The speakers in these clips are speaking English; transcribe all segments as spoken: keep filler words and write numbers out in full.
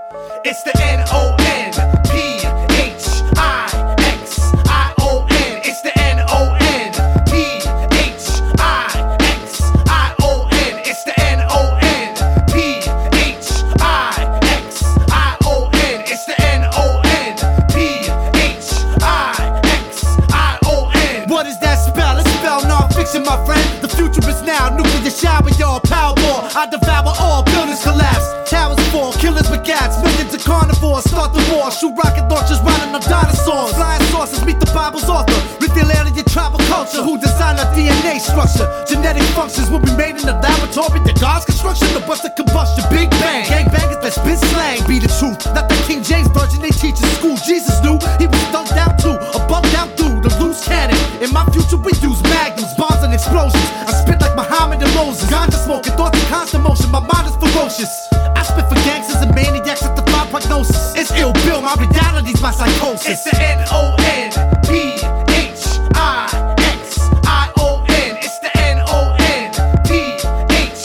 It's the N O N P H I X I O N. It's the N O N P H I X I O N. It's the N O N P H I X I O N. It's the N O N P H I X I O N. What is that spell? It's spell non-fiction, my friend. The future is now. Nuclear shower, y'all. Powerball. I devour all. Buildings collapse. Towers fall. Killers with gats. Millions of carnivores. Start the war. Shoot rocket launchers. Riding on dinosaurs. Flying saucers. Meet the Bible's author. Reveal alien tribal culture. Who designed our D N A structure? Genetic functions will be made in the laboratory. The God's construction. The bust of combustion. Big bang. Gang bangers that spit slang. Be the truth. Not the King James version they teach in school. Jesus knew he was dunked down too. A bugged out dude. A loose cannon. In my future we use magnums, bombs and explosions. I spit like Muhammad and Moses. Ganja smoking, thoughts in constant motion. My mind is ferocious. I spit for gangsters and maniacs with the five prognosis. It's ill Bill, my reality's my psychosis. It's the N O N P H I X I O N. It's the N O N P H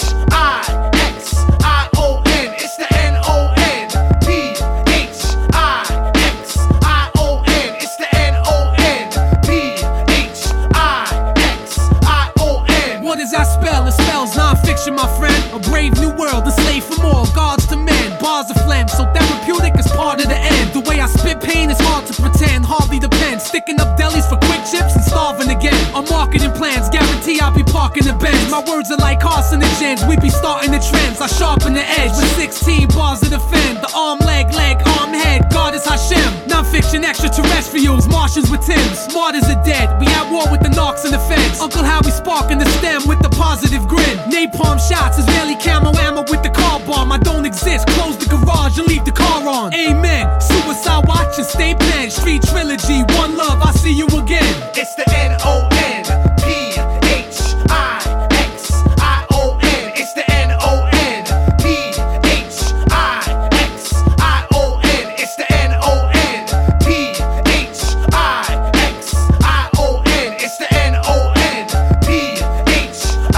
I X I O N. It's the N O N P H I X I O N. It's the N O N P H I X I O N. What does that spell? It spells non-fiction, my friend. A brave new world, a slave for more, gods to men. Bars of phlegm, so therapeutic is part of the end. The way I spit pain is hard to pretend, hardly depends. Sticking up delis for quick chips and starving again. On marketing plans, guarantee I'll be parking the Benz. My words are like carcinogens, we be starting the trends. I sharpen the edge with sixteen bars to defend. The arm, leg, leg, arm, head, God is Hashem. Non-fiction extraterrestrials, Martians with Tims. Smart as the dead, we at war with the narcs and the feds. Uncle Howie sparking the stem with the positive grin. Napalm shots, Israeli camo ammo with the car bomb. I don't exist, close the garage and leave the car on. Amen. Suicide watch and stay pen. Street trilogy, one love, I see you again. It's the N O N P H I X I O N. It's the N O N P H I X I O N. It's the N O N P H I X I O N. It's the N O N P H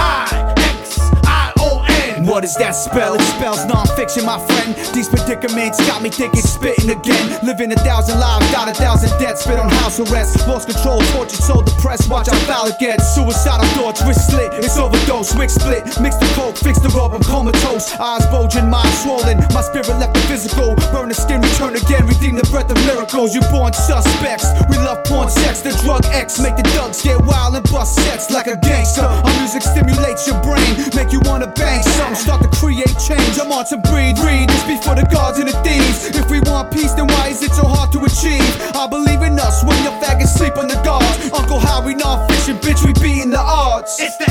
I X I O N. What does that spell? It spells non-fiction, my friend. These predicaments got me thinking, spitting again. Living a thousand lives, got a thousand deaths. Spit on house arrest, lost control, tortured, so depressed. Watch how foul it gets. Suicidal thoughts, wrist slit, it's overdose. Wick split, mix the coke, fix the rub, I'm comatose. Eyes bulging, mind swollen, my spirit left the physical. Burn the skin, return again, redeem the breath of miracles. You born suspects, we love porn, sex. The drug X make the thugs get wild and bust sets like a gangster. Our music stimulates your brain, make you wanna bang something. Start to create change, I'm on to breed. Read this before the gods and the thieves. If we want peace, then why is it so hard to achieve? I believe in us when your faggots sleep on the guards. Uncle Howie non-fiction, bitch, we beating the odds. It's the